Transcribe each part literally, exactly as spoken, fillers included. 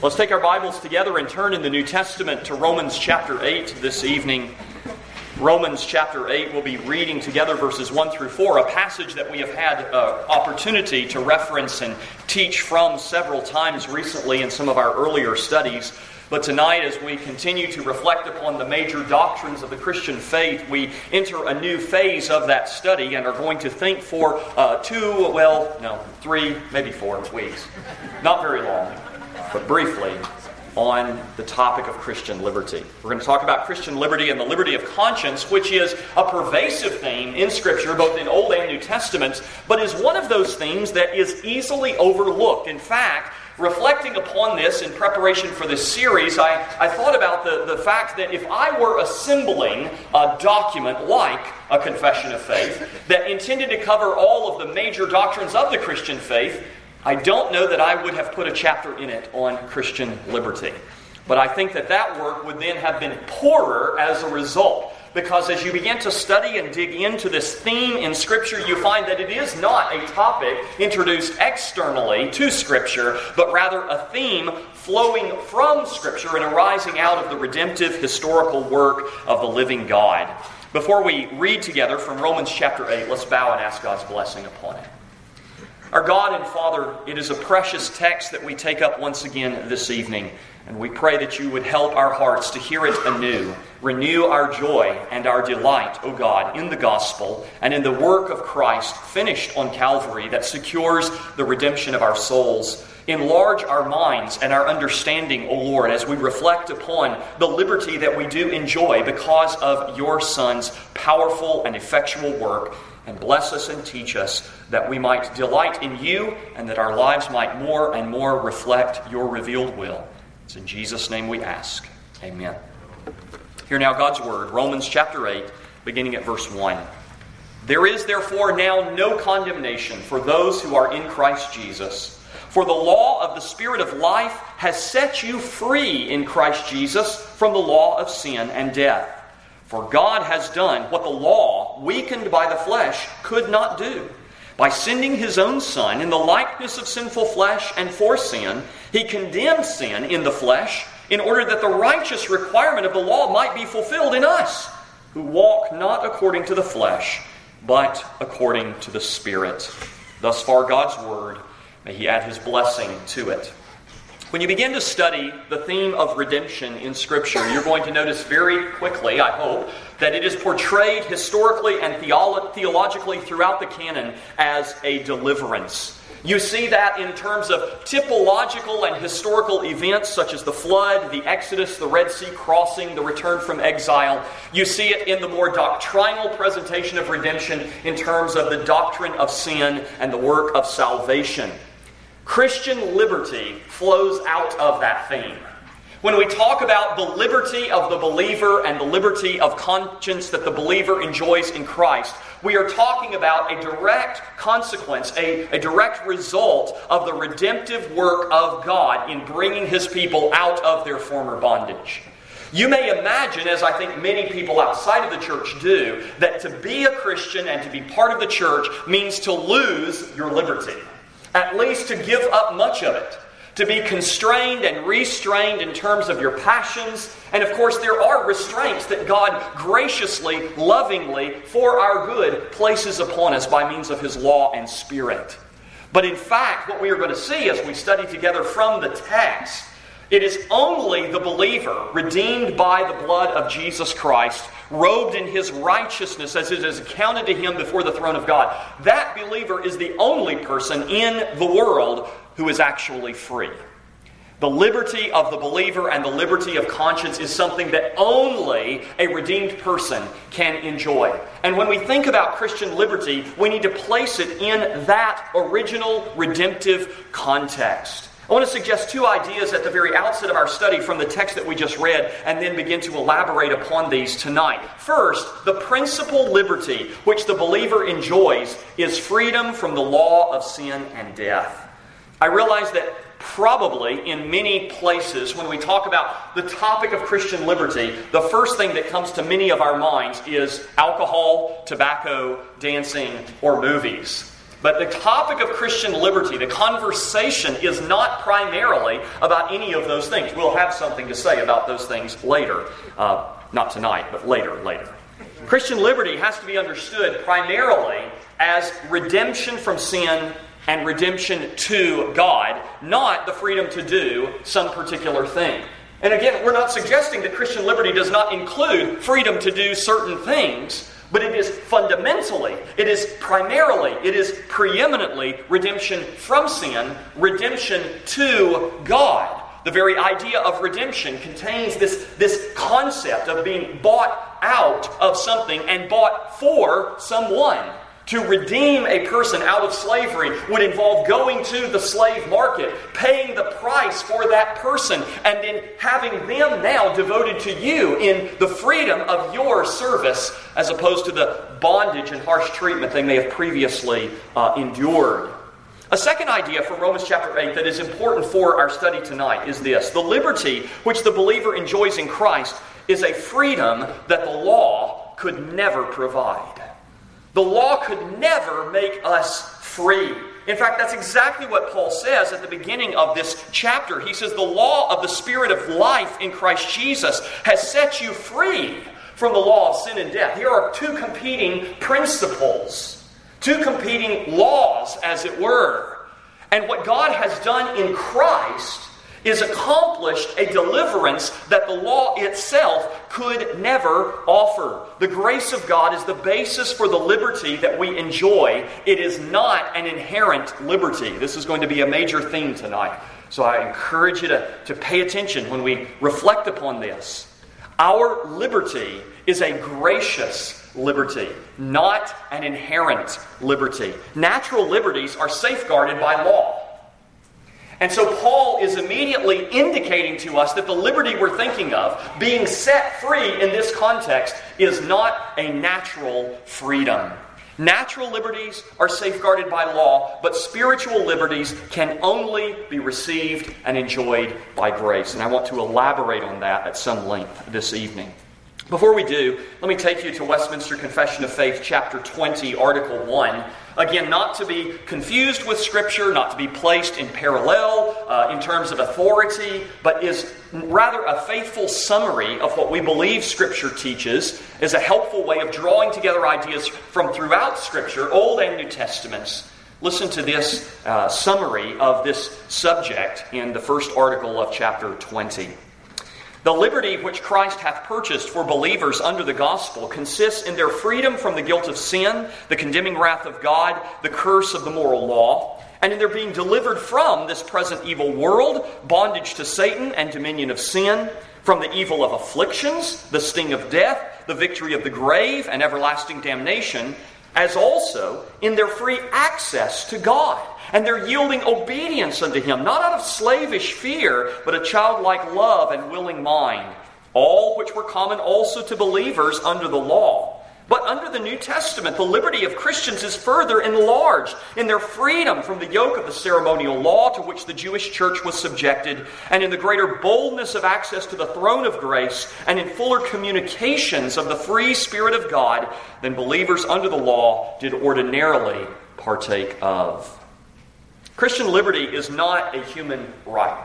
Let's take our Bibles together and turn in the New Testament to Romans chapter eight this evening. Romans chapter eight, we'll be reading together verses one through four, a passage that we have had uh, opportunity to reference and teach from several times recently in some of our earlier studies. But tonight, as we continue to reflect upon the major doctrines of the Christian faith, we enter a new phase of that study and are going to think for uh, two, well, no, three, maybe four weeks. Not very long, but briefly, on the topic of Christian liberty. We're going to talk about Christian liberty and the liberty of conscience, which is a pervasive theme in Scripture, both in Old and New Testaments, but is one of those themes that is easily overlooked. In fact, reflecting upon this in preparation for this series, I, I thought about the, the fact that if I were assembling a document like a confession of faith that intended to cover all of the major doctrines of the Christian faith, I don't know that I would have put a chapter in it on Christian liberty. But I think that that work would then have been poorer as a result. Because as you begin to study and dig into this theme in Scripture, you find that it is not a topic introduced externally to Scripture, but rather a theme flowing from Scripture and arising out of the redemptive historical work of the living God. Before we read together from Romans chapter eight, let's bow and ask God's blessing upon it. Our God and Father, it is a precious text that we take up once again this evening, and we pray that you would help our hearts to hear it anew. Renew our joy and our delight, O God, in the gospel and in the work of Christ finished on Calvary that secures the redemption of our souls. Enlarge our minds and our understanding, O Lord, as we reflect upon the liberty that we do enjoy because of your Son's powerful and effectual work. And bless us and teach us that we might delight in you and that our lives might more and more reflect your revealed will. It's in Jesus' name we ask. Amen. Hear now God's word, Romans chapter eight, beginning at verse one. There is therefore now no condemnation for those who are in Christ Jesus. For the law of the Spirit of life has set you free in Christ Jesus from the law of sin and death. For God has done what the law, weakened by the flesh, could not do. By sending His own Son in the likeness of sinful flesh and for sin, He condemned sin in the flesh in order that the righteous requirement of the law might be fulfilled in us, who walk not according to the flesh, but according to the Spirit. Thus far God's word. May He add His blessing to it. When you begin to study the theme of redemption in Scripture, you're going to notice very quickly, I hope, that it is portrayed historically and theolo- theologically throughout the canon as a deliverance. You see that in terms of typological and historical events such as the flood, the Exodus, the Red Sea crossing, the return from exile. You see it in the more doctrinal presentation of redemption in terms of the doctrine of sin and the work of salvation. Christian liberty flows out of that theme. When we talk about the liberty of the believer and the liberty of conscience that the believer enjoys in Christ, we are talking about a direct consequence, a, a direct result of the redemptive work of God in bringing His people out of their former bondage. You may imagine, as I think many people outside of the church do, that to be a Christian and to be part of the church means to lose your liberty. At least to give up much of it. To be constrained and restrained in terms of your passions. And of course there are restraints that God graciously, lovingly, for our good, places upon us by means of His law and Spirit. But in fact, what we are going to see as we study together from the text, it is only the believer, redeemed by the blood of Jesus Christ, robed in His righteousness as it is accounted to him before the throne of God. That believer is the only person in the world who is actually free. The liberty of the believer and the liberty of conscience is something that only a redeemed person can enjoy. And when we think about Christian liberty, we need to place it in that original redemptive context. I want to suggest two ideas at the very outset of our study from the text that we just read and then begin to elaborate upon these tonight. First, the principal liberty which the believer enjoys is freedom from the law of sin and death. I realize that probably in many places when we talk about the topic of Christian liberty, the first thing that comes to many of our minds is alcohol, tobacco, dancing, or movies. But the topic of Christian liberty, the conversation, is not primarily about any of those things. We'll have something to say about those things later. Uh, not tonight, but later, later. Christian liberty has to be understood primarily as redemption from sin and redemption to God, not the freedom to do some particular thing. And again, we're not suggesting that Christian liberty does not include freedom to do certain things, but it is fundamentally, it is primarily, it is preeminently redemption from sin, redemption to God. The very idea of redemption contains this, this concept of being bought out of something and bought for someone. To redeem a person out of slavery would involve going to the slave market, paying the price for that person, and then having them now devoted to you in the freedom of your service, as opposed to the bondage and harsh treatment they may have previously uh, endured. A second idea from Romans chapter eight that is important for our study tonight is this: the liberty which the believer enjoys in Christ is a freedom that the law could never provide. The law could never make us free. In fact, that's exactly what Paul says at the beginning of this chapter. He says, the law of the Spirit of life in Christ Jesus has set you free from the law of sin and death. Here are two competing principles, two competing laws, as it were. And what God has done in Christ is accomplished a deliverance that the law itself could never offer. The grace of God is the basis for the liberty that we enjoy. It is not an inherent liberty. This is going to be a major theme tonight. So I encourage you to, to pay attention when we reflect upon this. Our liberty is a gracious liberty, not an inherent liberty. Natural liberties are safeguarded by law. And so Paul is immediately indicating to us that the liberty we're thinking of, being set free in this context, is not a natural freedom. Natural liberties are safeguarded by law, but spiritual liberties can only be received and enjoyed by grace. And I want to elaborate on that at some length this evening. Before we do, let me take you to Westminster Confession of Faith, chapter twenty, article one. Again, not to be confused with Scripture, not to be placed in parallel uh, in terms of authority, but is rather a faithful summary of what we believe Scripture teaches, is a helpful way of drawing together ideas from throughout Scripture, Old and New Testaments. Listen to this uh, summary of this subject in the first article of chapter twenty. The liberty which Christ hath purchased for believers under the gospel consists in their freedom from the guilt of sin, the condemning wrath of God, the curse of the moral law, and in their being delivered from this present evil world, bondage to Satan and dominion of sin, from the evil of afflictions, the sting of death, the victory of the grave, and everlasting damnation, as also in their free access to God, and their yielding obedience unto Him, not out of slavish fear, but a childlike love and willing mind, all which were common also to believers under the law. But under the New Testament, the liberty of Christians is further enlarged in their freedom from the yoke of the ceremonial law to which the Jewish church was subjected, and in the greater boldness of access to the throne of grace, and in fuller communications of the free Spirit of God than believers under the law did ordinarily partake of. Christian liberty is not a human right.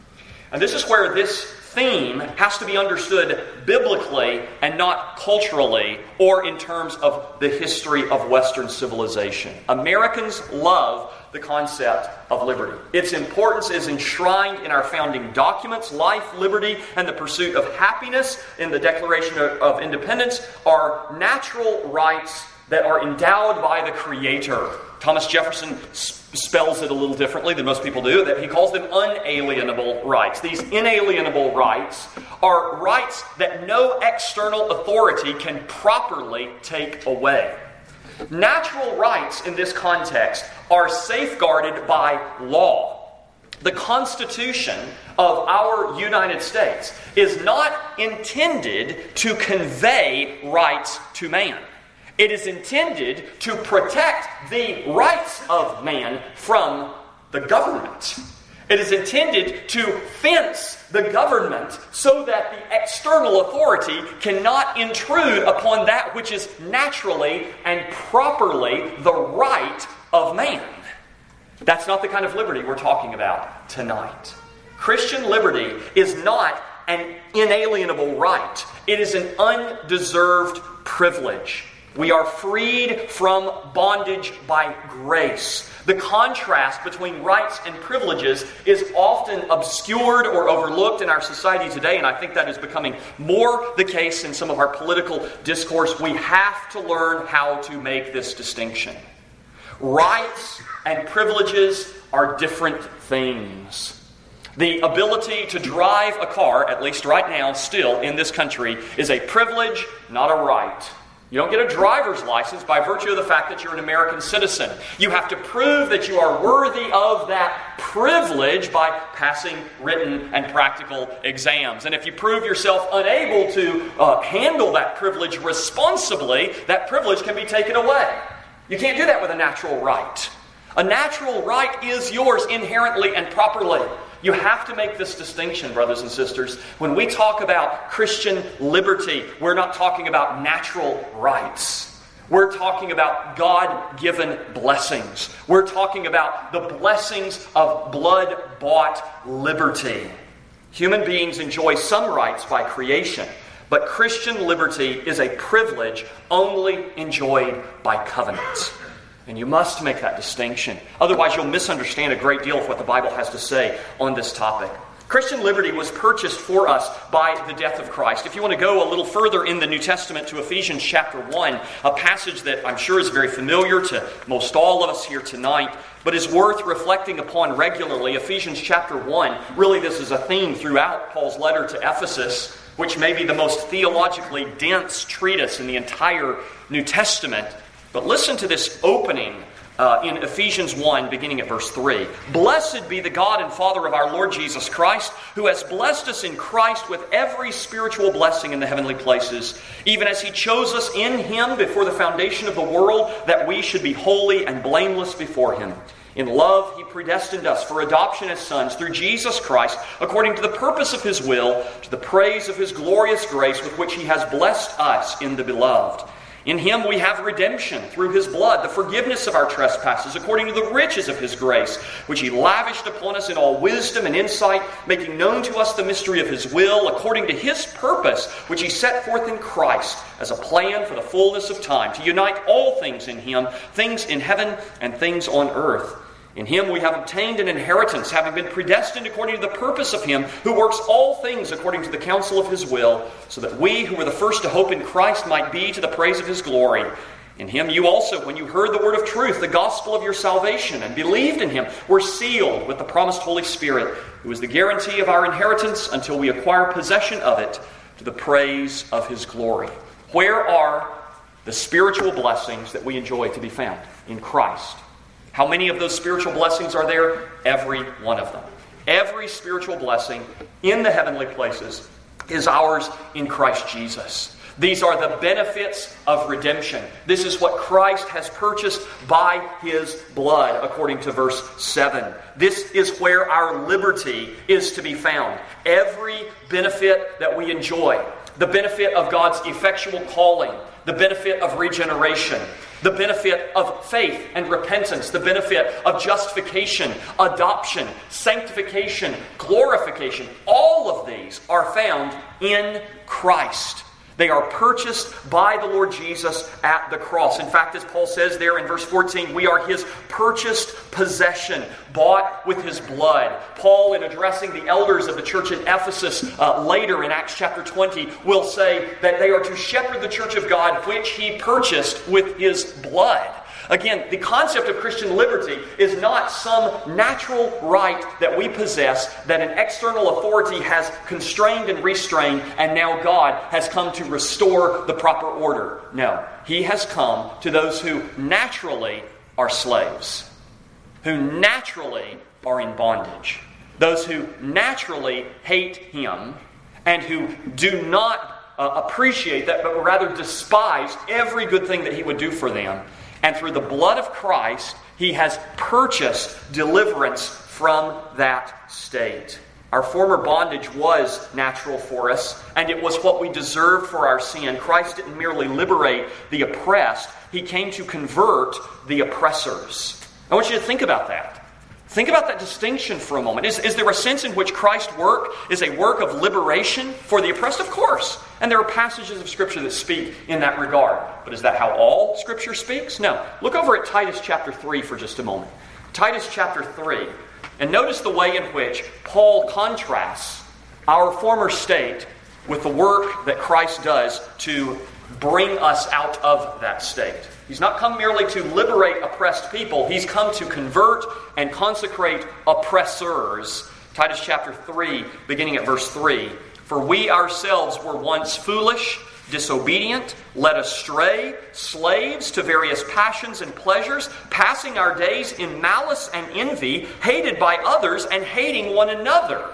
And this is where this theme has to be understood biblically and not culturally or in terms of the history of Western civilization. Americans love the concept of liberty. Its importance is enshrined in our founding documents. Life, liberty, and the pursuit of happiness in the Declaration of Independence are natural rights that are endowed by the Creator. Thomas Jefferson spells it a little differently than most people do, that he calls them unalienable rights. These inalienable rights are rights that no external authority can properly take away. Natural rights in this context are safeguarded by law. The Constitution of our United States is not intended to convey rights to man. It is intended to protect the rights of man from the government. It is intended to fence the government so that the external authority cannot intrude upon that which is naturally and properly the right of man. That's not the kind of liberty we're talking about tonight. Christian liberty is not an inalienable right. It is an undeserved privilege. We are freed from bondage by grace. The contrast between rights and privileges is often obscured or overlooked in our society today, and I think that is becoming more the case in some of our political discourse. We have to learn how to make this distinction. Rights and privileges are different things. The ability to drive a car, at least right now, still in this country, is a privilege, not a right. You don't get a driver's license by virtue of the fact that you're an American citizen. You have to prove that you are worthy of that privilege by passing written and practical exams. And if you prove yourself unable to uh, handle that privilege responsibly, that privilege can be taken away. You can't do that with a natural right. A natural right is yours inherently and properly. You have to make this distinction, brothers and sisters. When we talk about Christian liberty, we're not talking about natural rights. We're talking about God-given blessings. We're talking about the blessings of blood-bought liberty. Human beings enjoy some rights by creation, but Christian liberty is a privilege only enjoyed by covenants. And you must make that distinction. Otherwise, you'll misunderstand a great deal of what the Bible has to say on this topic. Christian liberty was purchased for us by the death of Christ. If you want to go a little further in the New Testament to Ephesians chapter one, a passage that I'm sure is very familiar to most all of us here tonight, but is worth reflecting upon regularly. Ephesians chapter one, really this is a theme throughout Paul's letter to Ephesus, which may be the most theologically dense treatise in the entire New Testament. But listen to this opening uh, in Ephesians one, beginning at verse three. Blessed be the God and Father of our Lord Jesus Christ, who has blessed us in Christ with every spiritual blessing in the heavenly places, even as He chose us in Him before the foundation of the world, that we should be holy and blameless before Him. In love, He predestined us for adoption as sons through Jesus Christ, according to the purpose of His will, to the praise of His glorious grace with which He has blessed us in the Beloved. In Him we have redemption through His blood, the forgiveness of our trespasses, according to the riches of His grace, which He lavished upon us in all wisdom and insight, making known to us the mystery of His will, according to His purpose, which He set forth in Christ as a plan for the fullness of time, to unite all things in Him, things in heaven and things on earth. In Him we have obtained an inheritance, having been predestined according to the purpose of Him who works all things according to the counsel of His will, so that we who were the first to hope in Christ might be to the praise of His glory. In Him you also, when you heard the word of truth, the gospel of your salvation, and believed in Him, were sealed with the promised Holy Spirit, who is the guarantee of our inheritance until we acquire possession of it, to the praise of His glory. Where are the spiritual blessings that we enjoy to be found? In Christ. How many of those spiritual blessings are there? Every one of them. Every spiritual blessing in the heavenly places is ours in Christ Jesus. These are the benefits of redemption. This is what Christ has purchased by His blood, according to verse seven. This is where our liberty is to be found. Every benefit that we enjoy, the benefit of God's effectual calling, the benefit of regeneration, the benefit of faith and repentance, the benefit of justification, adoption, sanctification, glorification. All of these are found in Christ. They are purchased by the Lord Jesus at the cross. In fact, as Paul says there in verse fourteen, we are His purchased possession, bought with His blood. Paul, in addressing the elders of the church in Ephesus uh, later in Acts chapter twenty, will say that they are to shepherd the church of God, which He purchased with His blood. Again, the concept of Christian liberty is not some natural right that we possess that an external authority has constrained and restrained, and now God has come to restore the proper order. No, He has come to those who naturally are slaves, who naturally are in bondage, those who naturally hate Him, and who do not uh, appreciate that, but rather despise every good thing that He would do for them. And through the blood of Christ, He has purchased deliverance from that state. Our former bondage was natural for us, and it was what we deserved for our sin. Christ didn't merely liberate the oppressed, He came to convert the oppressors. I want you to think about that. Think about that distinction for a moment. Is, is there a sense in which Christ's work is a work of liberation for the oppressed? Of course. And there are passages of Scripture that speak in that regard. But is that how all Scripture speaks? No. Look over at Titus chapter three for just a moment. Titus chapter three. And notice the way in which Paul contrasts our former state with the work that Christ does to bring us out of that state. He's not come merely to liberate oppressed people. He's come to convert and consecrate oppressors. Titus chapter three, beginning at verse three. For we ourselves were once foolish, disobedient, led astray, slaves to various passions and pleasures, passing our days in malice and envy, hated by others and hating one another.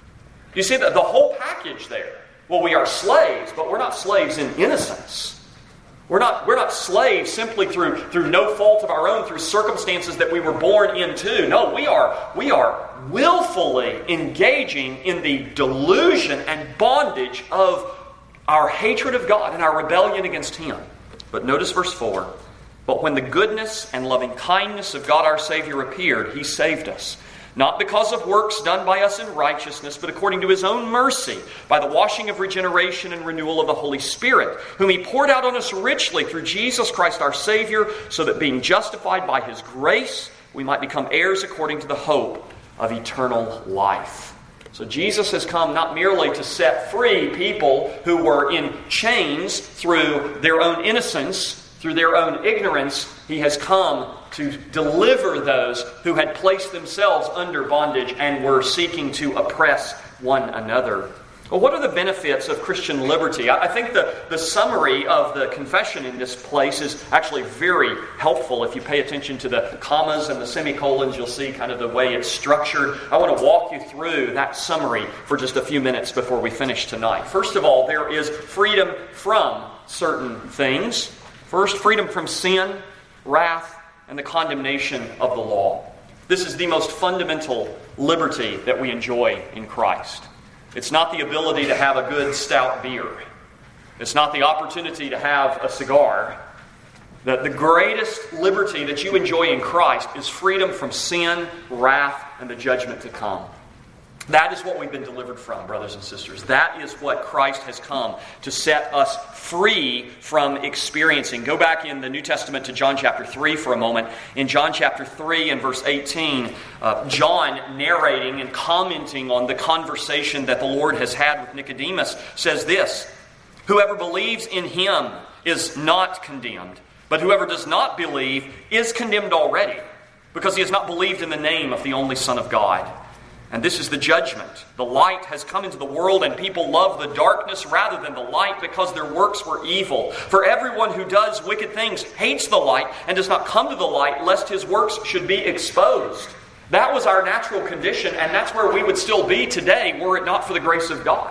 You see the, the whole package there. Well, we are slaves, but we're not slaves in innocence. We're not, we're not slaves simply through, through no fault of our own, through circumstances that we were born into. No, we are, we are willfully engaging in the delusion and bondage of our hatred of God and our rebellion against Him. But notice verse four. But when the goodness and loving kindness of God our Savior appeared, He saved us. Not because of works done by us in righteousness, but according to His own mercy, by the washing of regeneration and renewal of the Holy Spirit, whom He poured out on us richly through Jesus Christ our Savior, so that being justified by His grace, we might become heirs according to the hope of eternal life. So Jesus has come not merely to set free people who were in chains through their own innocence, through their own ignorance. He has come to deliver those who had placed themselves under bondage and were seeking to oppress one another. Well, what are the benefits of Christian liberty? I think the, the summary of the confession in this place is actually very helpful. If you pay attention to the commas and the semicolons, you'll see kind of the way it's structured. I want to walk you through that summary for just a few minutes before we finish tonight. First of all, there is freedom from certain things. First, freedom from sin, wrath, and the condemnation of the law. This is the most fundamental liberty that we enjoy in Christ. It's not the ability to have a good stout beer. It's not the opportunity to have a cigar. The, the greatest liberty that you enjoy in Christ is freedom from sin, wrath, and the judgment to come. That is what we've been delivered from, brothers and sisters. That is what Christ has come to set us free from experiencing. Go back in the New Testament to John chapter three for a moment. In John chapter three and verse eighteen, uh, John, narrating and commenting on the conversation that the Lord has had with Nicodemus, says this: "Whoever believes in Him is not condemned, but whoever does not believe is condemned already, because he has not believed in the name of the only Son of God. And this is the judgment. The light has come into the world, and people love the darkness rather than the light, because their works were evil. For everyone who does wicked things hates the light and does not come to the light, lest his works should be exposed." That was our natural condition, and that's where we would still be today were it not for the grace of God.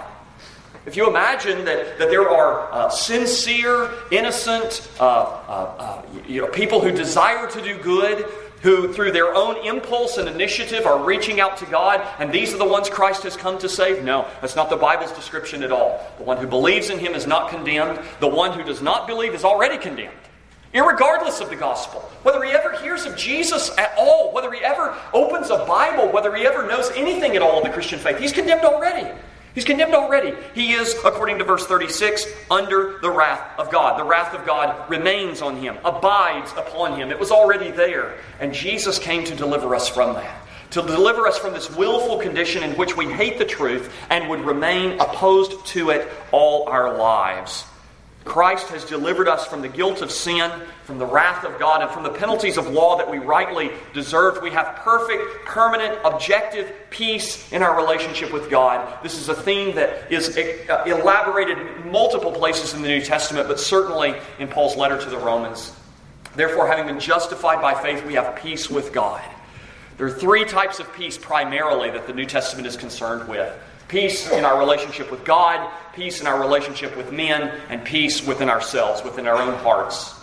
If you imagine that, that there are uh, sincere, innocent uh, uh, uh, you know, people who desire to do good, who through their own impulse and initiative are reaching out to God, and these are the ones Christ has come to save? No, that's not the Bible's description at all. The one who believes in Him is not condemned. The one who does not believe is already condemned, irregardless of the gospel. Whether he ever hears of Jesus at all, whether he ever opens a Bible, whether he ever knows anything at all of the Christian faith, he's condemned already. He's condemned already. He is, according to verse thirty-six, under the wrath of God. The wrath of God remains on him, abides upon him. It was already there. And Jesus came to deliver us from that. To deliver us from this willful condition in which we hate the truth and would remain opposed to it all our lives. Christ has delivered us from the guilt of sin, from the wrath of God, and from the penalties of law that we rightly deserved. We have perfect, permanent, objective peace in our relationship with God. This is a theme that is elaborated in multiple places in the New Testament, but certainly in Paul's letter to the Romans. Therefore, having been justified by faith, we have peace with God. There are three types of peace primarily that the New Testament is concerned with. Peace in our relationship with God, peace in our relationship with men, and peace within ourselves, within our own hearts.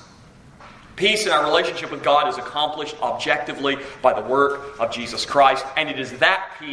Peace in our relationship with God is accomplished objectively by the work of Jesus Christ, and it is that peace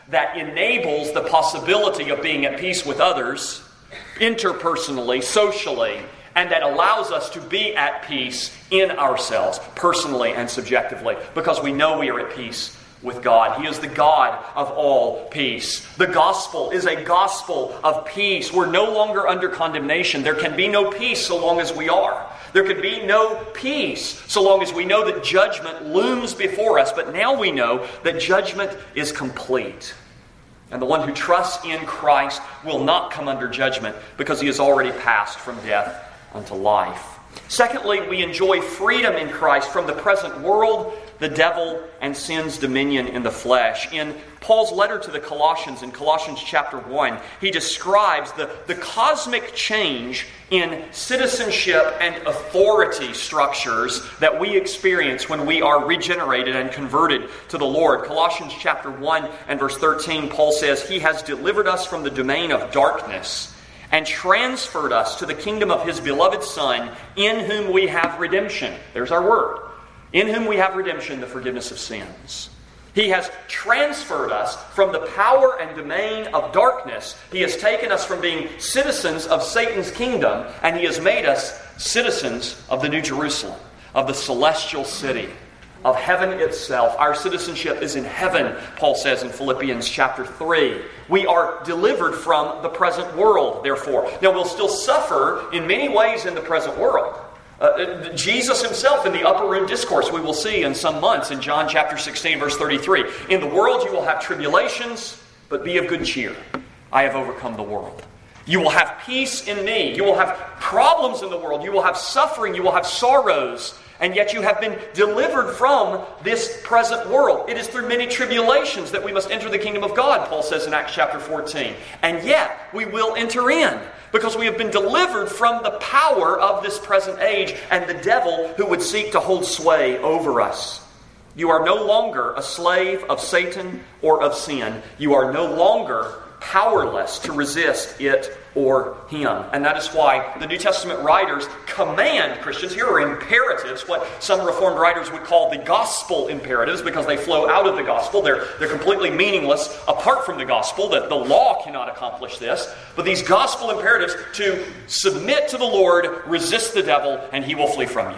that enables the possibility of being at peace with others, interpersonally, socially, and that allows us to be at peace in ourselves, personally and subjectively, because we know we are at peace with God. He is the God of all peace. The gospel is a gospel of peace. We're no longer under condemnation. There can be no peace so long as we are. There can be no peace so long as we know that judgment looms before us. But now we know that judgment is complete. And the one who trusts in Christ will not come under judgment because he has already passed from death unto life. Secondly, we enjoy freedom in Christ from the present world, the devil, and sin's dominion in the flesh. In Paul's letter to the Colossians, in Colossians chapter one, he describes the, the cosmic change in citizenship and authority structures that we experience when we are regenerated and converted to the Lord. Colossians chapter one and verse thirteen, Paul says, He has delivered us from the domain of darkness and transferred us to the kingdom of His beloved Son, in whom we have redemption. There's our word. In whom we have redemption, the forgiveness of sins. He has transferred us from the power and domain of darkness. He has taken us from being citizens of Satan's kingdom, and He has made us citizens of the New Jerusalem, of the celestial city, of heaven itself. Our citizenship is in heaven, Paul says in Philippians chapter three. We are delivered from the present world, therefore. Now, we'll still suffer in many ways in the present world. Uh, Jesus himself in the upper room discourse, we will see in some months in John chapter sixteen, verse thirty-three. In the world you will have tribulations, but be of good cheer. I have overcome the world. You will have peace in me. You will have problems in the world. You will have suffering. You will have sorrows. And yet you have been delivered from this present world. It is through many tribulations that we must enter the kingdom of God, Paul says in Acts chapter fourteen. And yet we will enter in, because we have been delivered from the power of this present age and the devil who would seek to hold sway over us. You are no longer a slave of Satan or of sin. You are no longer powerless to resist it or him. And that is why the New Testament writers command Christians. Here are imperatives, what some Reformed writers would call the gospel imperatives, because they flow out of the gospel. They're, they're completely meaningless apart from the gospel. That the law cannot accomplish this. But these gospel imperatives to submit to the Lord, resist the devil, and he will flee from you.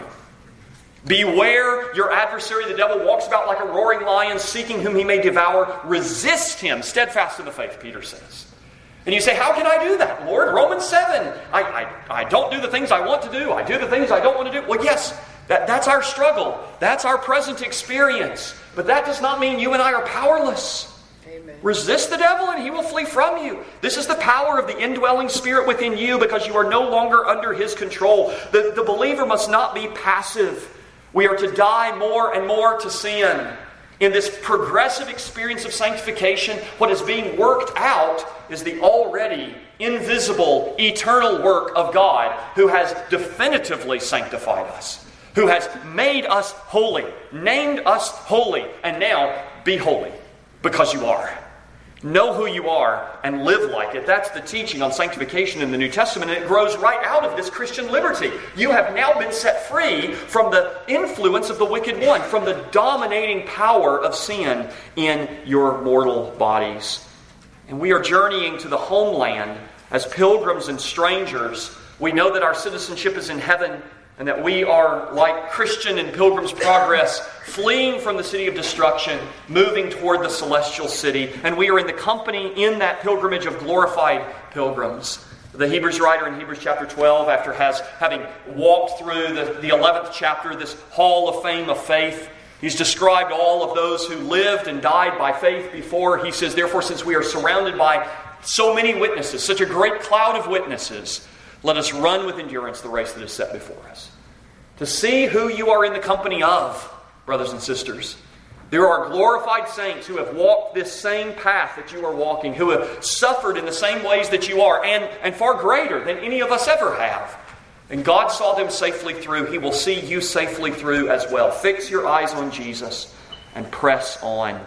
Beware your adversary, the devil, walks about like a roaring lion, seeking whom he may devour. Resist him, steadfast in the faith, Peter says. And you say, how can I do that, Lord? Romans seven. I, I, I don't do the things I want to do. I do the things I don't want to do. Well, yes, that, that's our struggle. That's our present experience. But that does not mean you and I are powerless. Amen. Resist the devil and he will flee from you. This is the power of the indwelling Spirit within you, because you are no longer under his control. The, the believer must not be passive. We are to die more and more to sin. In this progressive experience of sanctification, what is being worked out is the already invisible, eternal work of God, who has definitively sanctified us, who has made us holy, named us holy, and now be holy, because you are. Know who you are and live like it. That's the teaching on sanctification in the New Testament, and it grows right out of this Christian liberty. You have now been set free from the influence of the wicked one, from the dominating power of sin in your mortal bodies. And we are journeying to the homeland as pilgrims and strangers. We know that our citizenship is in heaven, and that we are like Christian in Pilgrim's Progress, fleeing from the city of destruction, moving toward the celestial city. And we are in the company in that pilgrimage of glorified pilgrims. The Hebrews writer in Hebrews chapter twelve, after has, having walked through the, the eleventh chapter, this hall of fame of faith, he's described all of those who lived and died by faith before. He says, therefore, since we are surrounded by so many witnesses, such a great cloud of witnesses, let us run with endurance the race that is set before us. To see who you are in the company of, brothers and sisters. There are glorified saints who have walked this same path that you are walking, who have suffered in the same ways that you are, and, and far greater than any of us ever have. And God saw them safely through. He will see you safely through as well. Fix your eyes on Jesus and press on.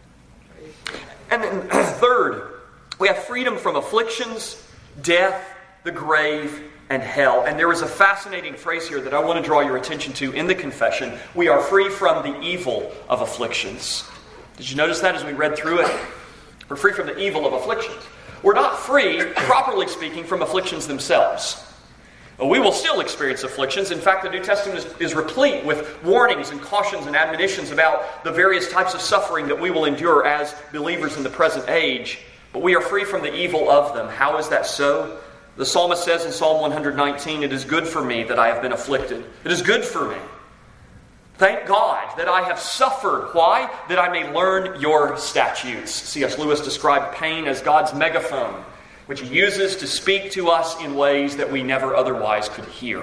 And then third, we have freedom from afflictions, death, the grave, and hell. And there is a fascinating phrase here that I want to draw your attention to in the confession. We are free from the evil of afflictions. Did you notice that as we read through it? We're free from the evil of afflictions. We're not free, properly speaking, from afflictions themselves. We will still experience afflictions. In fact, the New Testament is, is replete with warnings and cautions and admonitions about the various types of suffering that we will endure as believers in the present age. But we are free from the evil of them. How is that so? The psalmist says in Psalm one nineteen, "It is good for me that I have been afflicted." It is good for me. Thank God that I have suffered. Why? That I may learn your statutes. C S Lewis described pain as God's megaphone, which He uses to speak to us in ways that we never otherwise could hear.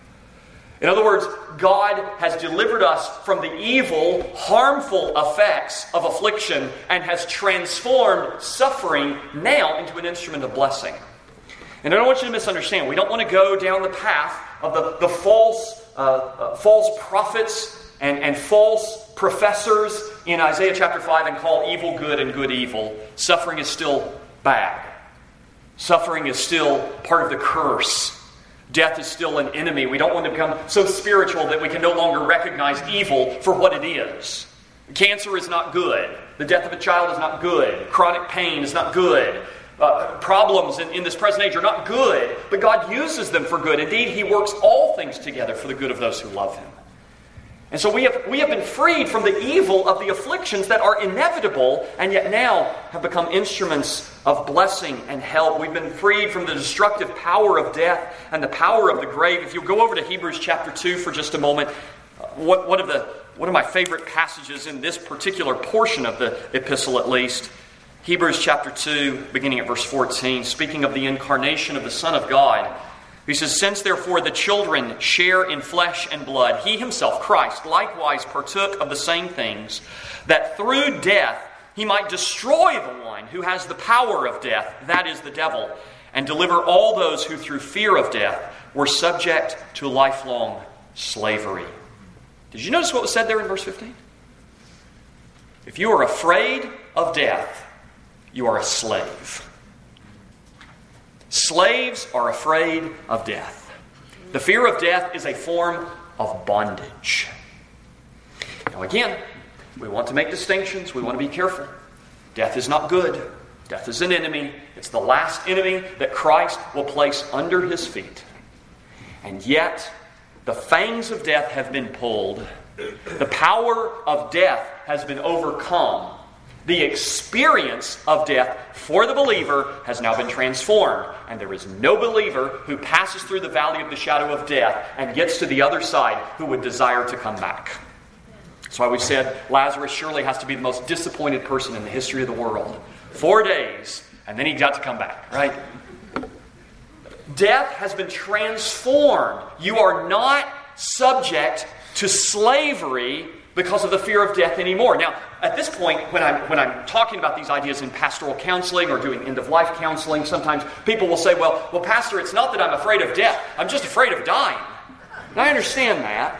In other words, God has delivered us from the evil, harmful effects of affliction and has transformed suffering now into an instrument of blessing. And I don't want you to misunderstand. We don't want to go down the path of the, the false, uh, uh, false prophets and, and false professors in Isaiah chapter five and call evil good and good evil. Suffering is still bad. Suffering is still part of the curse. Death is still an enemy. We don't want to become so spiritual that we can no longer recognize evil for what it is. Cancer is not good. The death of a child is not good. Chronic pain is not good. Uh, problems in, in this present age are not good, but God uses them for good. Indeed, He works all things together for the good of those who love Him. And so we have, we have been freed from the evil of the afflictions that are inevitable and yet now have become instruments of blessing and help. We've been freed from the destructive power of death and the power of the grave. If you go over to Hebrews chapter two for just a moment, what, one of the one of my favorite passages in this particular portion of the epistle at least, Hebrews chapter two, beginning at verse fourteen, speaking of the incarnation of the Son of God. He says, "Since therefore the children share in flesh and blood, He Himself, Christ, likewise partook of the same things, that through death He might destroy the one who has the power of death, that is the devil, and deliver all those who through fear of death were subject to lifelong slavery." Did you notice what was said there in verse fifteen? If you are afraid of death, you are a slave. Slaves are afraid of death. The fear of death is a form of bondage. Now again, we want to make distinctions. We want to be careful. Death is not good. Death is an enemy. It's the last enemy that Christ will place under His feet. And yet, the fangs of death have been pulled. The power of death has been overcome. The experience of death for the believer has now been transformed. And there is no believer who passes through the valley of the shadow of death and gets to the other side who would desire to come back. That's why we said Lazarus surely has to be the most disappointed person in the history of the world. Four days, and then he got to come back, right? Death has been transformed. You are not subject to slavery because of the fear of death anymore. Now, at this point, when I'm, when I'm talking about these ideas in pastoral counseling or doing end-of-life counseling, sometimes people will say, well, well, Pastor, it's not that I'm afraid of death. I'm just afraid of dying. And I understand that.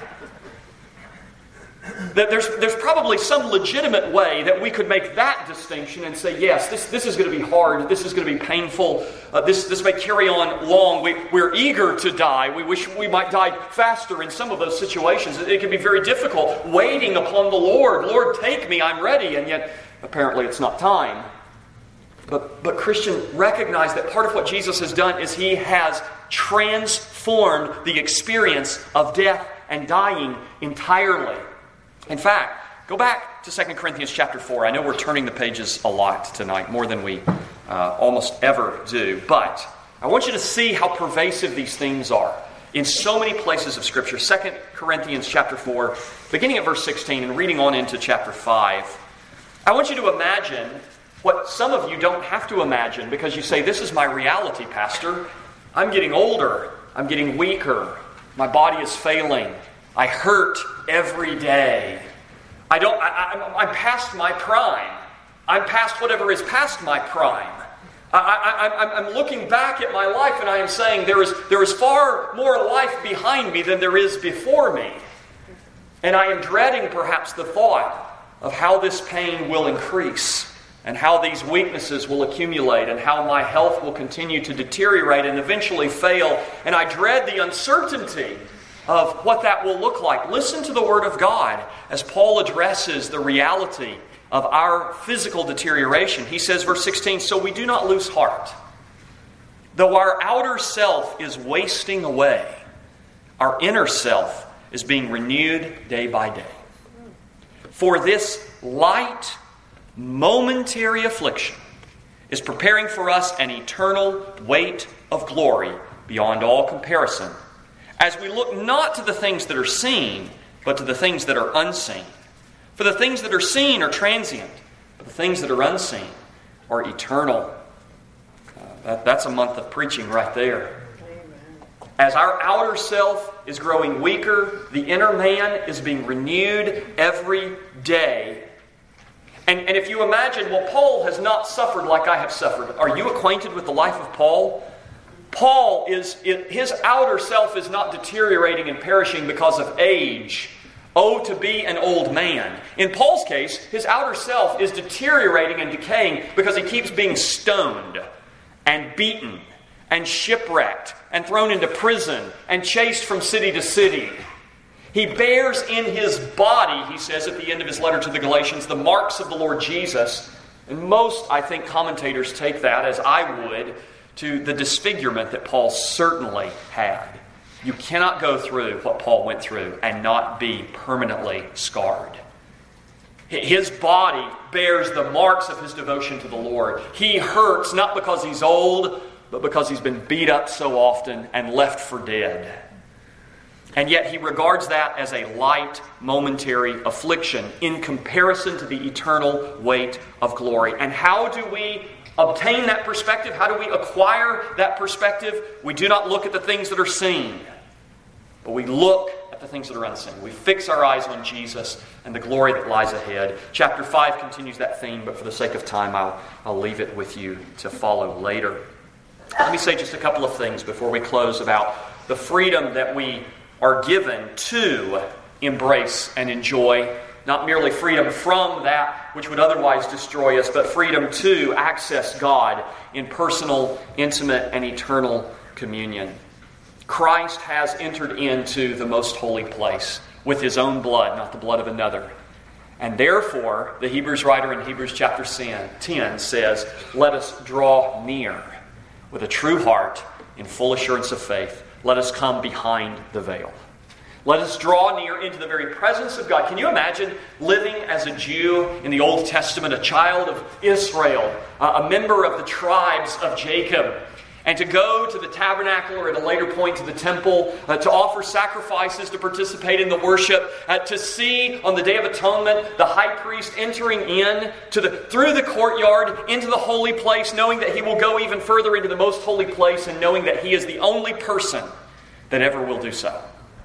That there's, there's probably some legitimate way that we could make that distinction and say, yes, this, this is going to be hard, this is going to be painful, uh, this, this may carry on long, we, we're eager to die, we wish we might die faster in some of those situations. It, it can be very difficult, waiting upon the Lord. Lord, take me, I'm ready, and yet apparently it's not time. But, but Christian, recognize that part of what Jesus has done is He has transformed the experience of death and dying entirely. In fact, go back to Second Corinthians chapter four. I know we're turning the pages a lot tonight, more than we uh, almost ever do. But I want you to see how pervasive these things are in so many places of Scripture. Second Corinthians chapter four, beginning at verse sixteen and reading on into chapter five. I want you to imagine what some of you don't have to imagine because you say, this is my reality, Pastor. I'm getting older. I'm getting weaker. My body is failing. I hurt every day. I don't. I, I, I'm past my prime. I'm past whatever is past my prime. I, I, I'm looking back at my life and I am saying there is there is far more life behind me than there is before me, and I am dreading perhaps the thought of how this pain will increase and how these weaknesses will accumulate and how my health will continue to deteriorate and eventually fail. And I dread the uncertainty of what that will look like. Listen to the Word of God as Paul addresses the reality of our physical deterioration. He says, verse sixteen, so we do not lose heart. Though our outer self is wasting away, our inner self is being renewed day by day. For this light, momentary affliction is preparing for us an eternal weight of glory beyond all comparison, as we look not to the things that are seen, but to the things that are unseen. For the things that are seen are transient, but the things that are unseen are eternal. Uh, that, that's a month of preaching right there. As our outer self is growing weaker, the inner man is being renewed every day. And, and if you imagine, well, Paul has not suffered like I have suffered. Are you acquainted with the life of Paul? Paul is, his outer self is not deteriorating and perishing because of age. Oh, to be an old man. In Paul's case, his outer self is deteriorating and decaying because he keeps being stoned and beaten and shipwrecked and thrown into prison and chased from city to city. He bears in his body, he says at the end of his letter to the Galatians, the marks of the Lord Jesus. And most, I think, commentators take that, as I would, to the disfigurement that Paul certainly had. You cannot go through what Paul went through and not be permanently scarred. His body bears the marks of his devotion to the Lord. He hurts not because he's old, but because he's been beat up so often and left for dead. And yet he regards that as a light, momentary affliction in comparison to the eternal weight of glory. And how do we obtain that perspective? How do we acquire that perspective? We do not look at the things that are seen, but we look at the things that are unseen. We fix our eyes on Jesus and the glory that lies ahead. Chapter five continues that theme, but for the sake of time, I'll, I'll leave it with you to follow later. Let me say just a couple of things before we close about the freedom that we are given to embrace and enjoy. Not merely freedom from that which would otherwise destroy us, but freedom to access God in personal, intimate, and eternal communion. Christ has entered into the most holy place with His own blood, not the blood of another. And therefore, the Hebrews writer in Hebrews chapter ten says, let us draw near with a true heart in full assurance of faith. Let us come behind the veil. Let us draw near into the very presence of God. Can you imagine living as a Jew in the Old Testament, a child of Israel, a member of the tribes of Jacob, and to go to the tabernacle or at a later point to the temple, uh, to offer sacrifices, to participate in the worship, uh, to see on the Day of Atonement the high priest entering in to the through the courtyard into the holy place, knowing that he will go even further into the most holy place and knowing that he is the only person that ever will do so.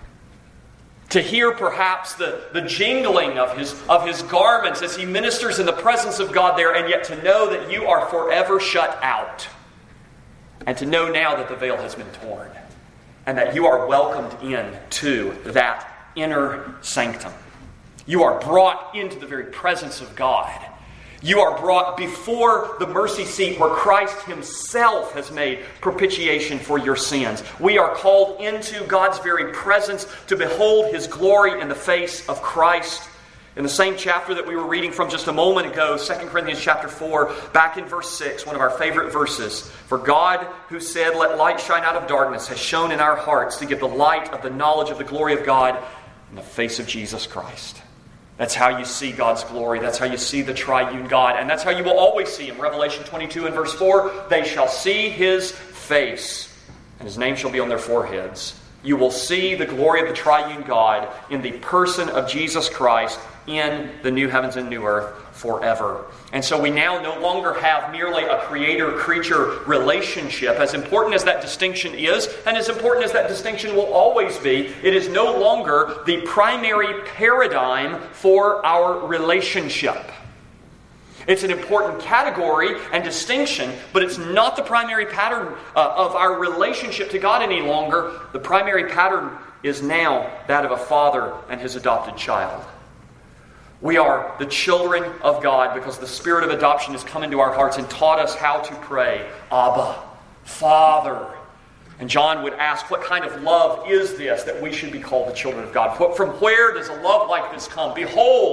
To hear perhaps the, the jingling of his, of his garments as he ministers in the presence of God there, and yet to know that you are forever shut out. And to know now that the veil has been torn and that you are welcomed in to that inner sanctum. You are brought into the very presence of God. You are brought before the mercy seat where Christ Himself has made propitiation for your sins. We are called into God's very presence to behold His glory in the face of Christ. In the same chapter that we were reading from just a moment ago, Second Corinthians chapter four, back in verse six, one of our favorite verses. For God, who said, let light shine out of darkness, has shone in our hearts to give the light of the knowledge of the glory of God in the face of Jesus Christ. That's how you see God's glory. That's how you see the triune God. And that's how you will always see Him. Revelation twenty-two and verse four, they shall see His face, and His name shall be on their foreheads. You will see the glory of the triune God in the person of Jesus Christ in the new heavens and new earth forever. And so we now no longer have merely a creator-creature relationship. As important as that distinction is, and as important as that distinction will always be, it is no longer the primary paradigm for our relationship. It's an important category and distinction, but it's not the primary pattern uh, of our relationship to God any longer. The primary pattern is now that of a father and his adopted child. We are the children of God because the Spirit of adoption has come into our hearts and taught us how to pray, Abba, Father. And John would ask, what kind of love is this that we should be called the children of God? From where does a love like this come? Behold,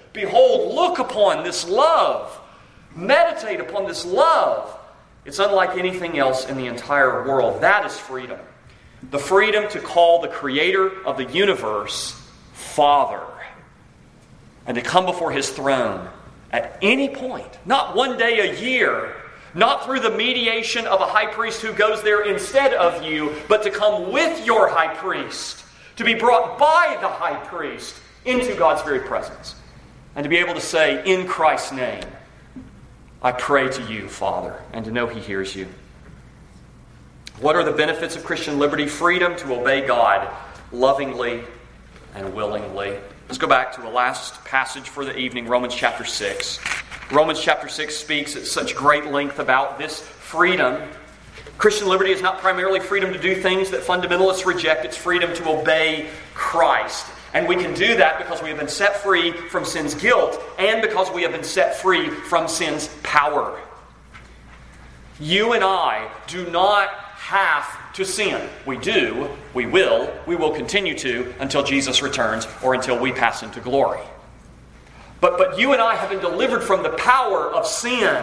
Behold, look upon this love. Meditate upon this love. It's unlike anything else in the entire world. That is freedom. The freedom to call the Creator of the universe Father. And to come before His throne at any point. Not one day a year. Not through the mediation of a high priest who goes there instead of you, but to come with your high priest. To be brought by the high priest into God's very presence. And to be able to say, in Christ's name, I pray to you, Father, and to know He hears you. What are the benefits of Christian liberty? Freedom to obey God lovingly and willingly. Let's go back to the last passage for the evening, Romans chapter six. Romans chapter six speaks at such great length about this freedom. Christian liberty is not primarily freedom to do things that fundamentalists reject. It's freedom to obey Christ. And we can do that because we have been set free from sin's guilt and because we have been set free from sin's power. You and I do not have to sin. We do, we will, we will continue to until Jesus returns or until we pass into glory. But, but you and I have been delivered from the power of sin.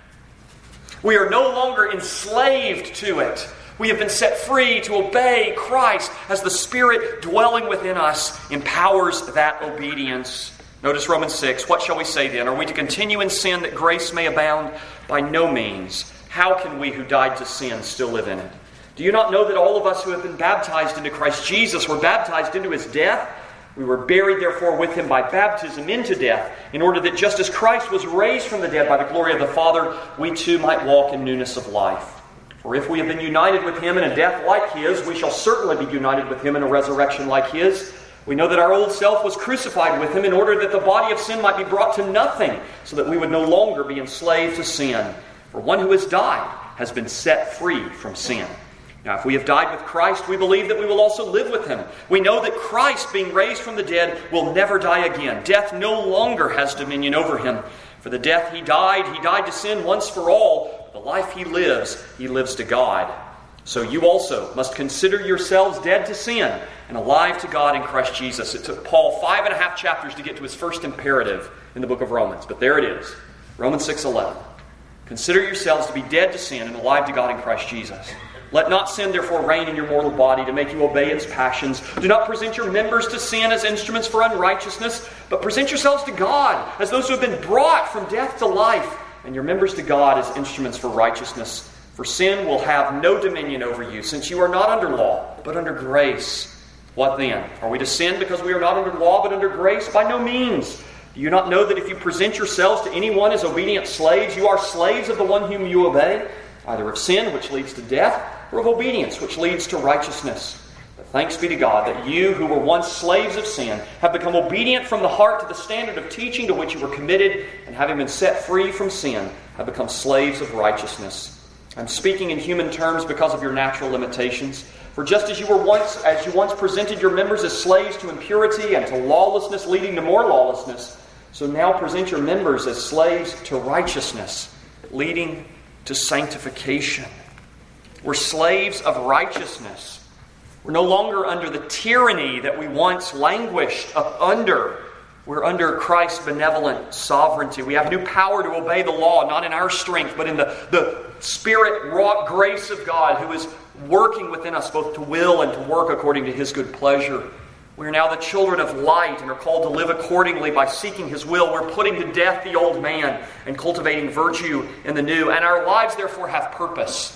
We are no longer enslaved to it. We have been set free to obey Christ as the Spirit dwelling within us empowers that obedience. Notice Romans six. What shall we say then? Are we to continue in sin that grace may abound? By no means. How can we who died to sin still live in it? Do you not know that all of us who have been baptized into Christ Jesus were baptized into His death? We were buried therefore with Him by baptism into death, in order that just as Christ was raised from the dead by the glory of the Father, we too might walk in newness of life. For if we have been united with Him in a death like His, we shall certainly be united with Him in a resurrection like His. We know that our old self was crucified with Him in order that the body of sin might be brought to nothing, so that we would no longer be enslaved to sin. For one who has died has been set free from sin. Now, if we have died with Christ, we believe that we will also live with Him. We know that Christ, being raised from the dead, will never die again. Death no longer has dominion over Him. For the death He died, He died to sin once for all. The life He lives, He lives to God. So you also must consider yourselves dead to sin and alive to God in Christ Jesus. It took Paul five and a half chapters to get to his first imperative in the book of Romans. But there it is. Romans six eleven. Consider yourselves to be dead to sin and alive to God in Christ Jesus. Let not sin therefore reign in your mortal body to make you obey its passions. Do not present your members to sin as instruments for unrighteousness, but present yourselves to God as those who have been brought from death to life, and your members to God as instruments for righteousness. For sin will have no dominion over you, since you are not under law, but under grace. What then? Are we to sin because we are not under law, but under grace? By no means. Do you not know that if you present yourselves to anyone as obedient slaves, you are slaves of the one whom you obey, either of sin, which leads to death, or of obedience, which leads to righteousness? But thanks be to God that you, who were once slaves of sin, have become obedient from the heart to the standard of teaching to which you were committed, and having been set free from sin, have become slaves of righteousness. I'm speaking in human terms because of your natural limitations. For just as you were once, as you once presented your members as slaves to impurity and to lawlessness, leading to more lawlessness, so now present your members as slaves to righteousness, leading to sanctification. We're slaves of righteousness. We're no longer under the tyranny that we once languished up under. We're under Christ's benevolent sovereignty. We have new power to obey the law, not in our strength, but in the, the Spirit-wrought grace of God who is working within us both to will and to work according to His good pleasure. We are now the children of light and are called to live accordingly by seeking His will. We're putting to death the old man and cultivating virtue in the new. And our lives therefore have purpose.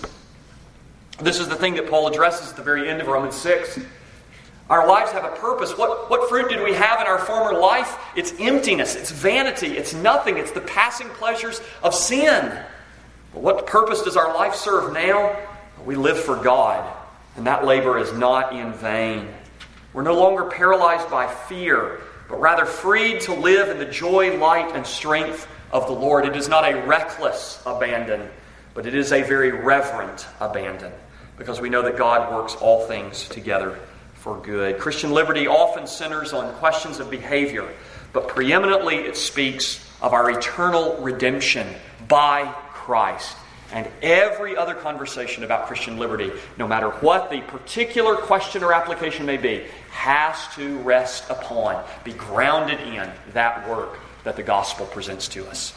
This is the thing that Paul addresses at the very end of Romans six. Our lives have a purpose. What, what fruit did we have in our former life? It's emptiness. It's vanity. It's nothing. It's the passing pleasures of sin. But what purpose does our life serve now? We live for God. And that labor is not in vain. We're no longer paralyzed by fear, but rather freed to live in the joy, light, and strength of the Lord. It is not a reckless abandon, but it is a very reverent abandon, because we know that God works all things together for good. Christian liberty often centers on questions of behavior, but preeminently it speaks of our eternal redemption by Christ. And every other conversation about Christian liberty, no matter what the particular question or application may be, has to rest upon, be grounded in that work that the gospel presents to us.